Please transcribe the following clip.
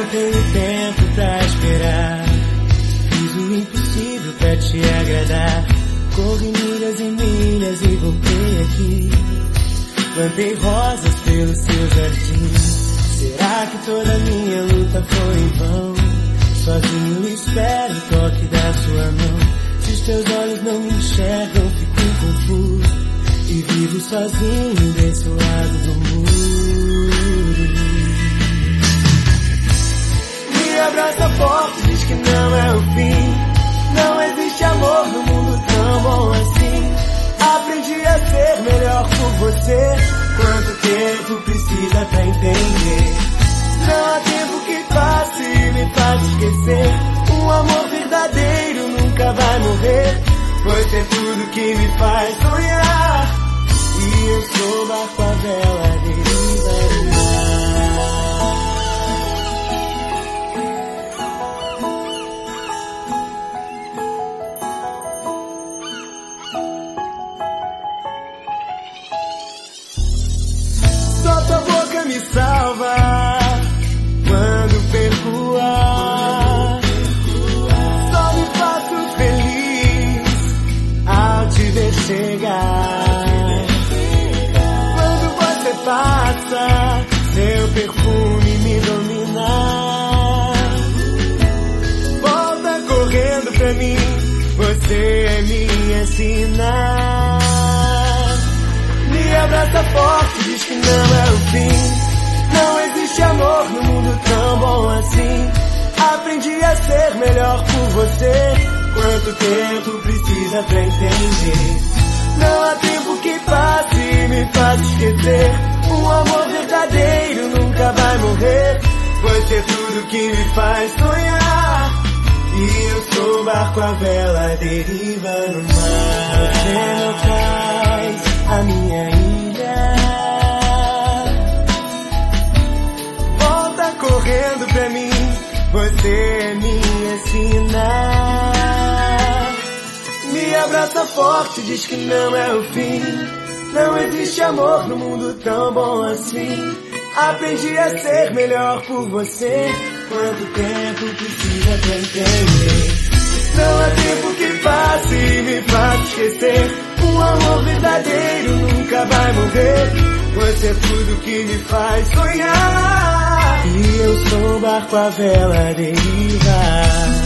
não tenho tempo pra esperar. Fiz o impossível pra te agradar. Corri milhas e milhas e voltei aqui. Plantei rosas pelo seu jardim. Será que toda minha luta foi em vão? Sozinho espero o toque da sua mão. Se os teus olhos não me enxergam, fico confuso e vivo sozinho desse lado do muro. Me abraça forte, diz que não é o fim. Não existe amor no mundo tão bom assim. Aprendi a ser melhor por você. Quanto tempo precisa pra entender? Não há tempo que passe e me faça esquecer. Um amor verdadeiro nunca vai morrer. Você é tudo que me faz sonhar. E eu sou barco à vela à deriva do mar. Só tua boca me salva quando perco o ar. Só me faço feliz ao te ver chegar. Quando você passa, seu perfume me domina. Volta correndo pra mim, você é minha sina. Me abraça forte, diz que não é o fim. Não existe amor no mundo tão bom assim. Aprendi a ser melhor por você. Quanto tempo precisa pra entender? Não há tempo que passe e me faça esquecer. Um amor verdadeiro nunca vai morrer. Você é tudo que me faz sonhar. E eu sou barco à vela à deriva no mar. Você não traz a minha ilha. Volta correndo pra mim, você é minha sina. Me abraça forte, diz que não é o fim. Não existe amor no mundo tão bom assim. Aprendi a ser melhor por você. Quanto tempo precisa pra entender? Não há tempo que passe e me faça esquecer. Um amor verdadeiro nunca vai morrer. Você é tudo que me faz sonhar. E eu sou barco à vela à deriva.